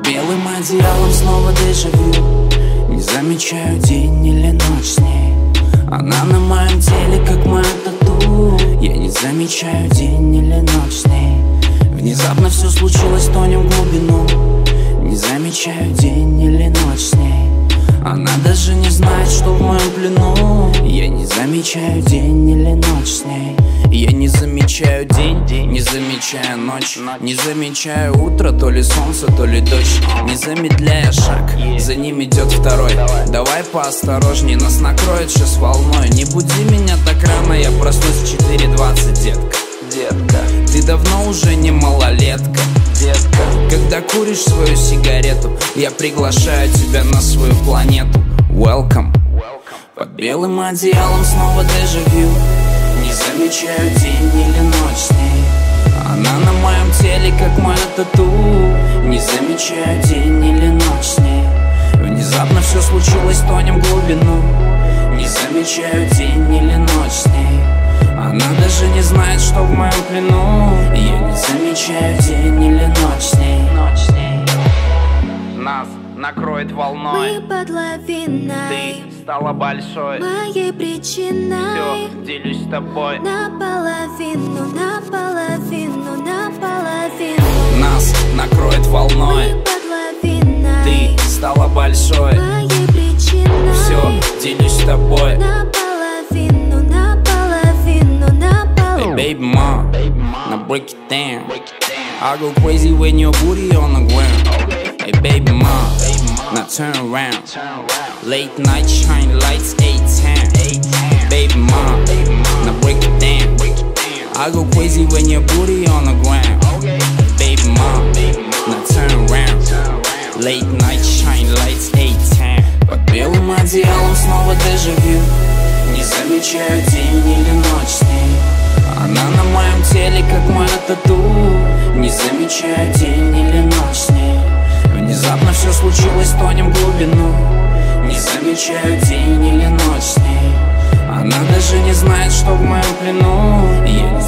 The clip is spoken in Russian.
белым одеялом снова дежавю. Не замечаю день или ночь с ней. Она на моем теле, как моя тату. Я не замечаю день или ночь с ней. Внезапно все случилось, тонем в глубину. Не замечаю день или ночь с ней. Она даже не знает, что в моем плену. Я не замечаю день или ночь с ней. Я не замечаю день, не замечаю ночь. Не замечаю утро, то ли солнце, то ли дождь. Не замедляя шаг, за ним идет второй. Давай поосторожней, нас накроет сейчас волной. Не буди меня так рано, я проснусь в 4:20, детка. Детка, ты давно уже не малолетка. Детка, когда куришь свою сигарету, я приглашаю тебя на свою планету. Welcome. Под белым одеялом снова дежавю. Не замечаю день или ночь с ней. Она на моем теле, как моя тату. Не замечаю день или ночь с ней. Внезапно все случилось, тонем в глубину. Не замечаю день или ночь с ней. Она даже не знает, что в моем плену. Я не замечаю день или ночь с ней. Нас накроет волной. Мы под лавиной. Ты стала большой. Моей причиной. Все, делюсь с тобой. Наполовину, наполовину, наполовину. Нас накроет волной. Мы под лавиной. Ты стала большой. Моей причиной. Все, делюсь с тобой. Наполовину, наполовину, наполовину. Hey baby mom, now break it down. I go crazy when your booty on the ground. Hey baby mom, now turn around. Late night shine lights 8:10. Baby mom, now break it down. I go crazy when your booty on the ground. Baby mom, now turn around. Late night shine lights 8:10. Под белым одеялом снова дежавю. Не замечаю день или ночь с ней. Она на моем теле, как моя тату. Не замечаю день или ночь с ней. Внезапно все случилось, тонем в глубину. Не замечаю день или ночь с ней. Она даже не знает, что в моем плену. Я не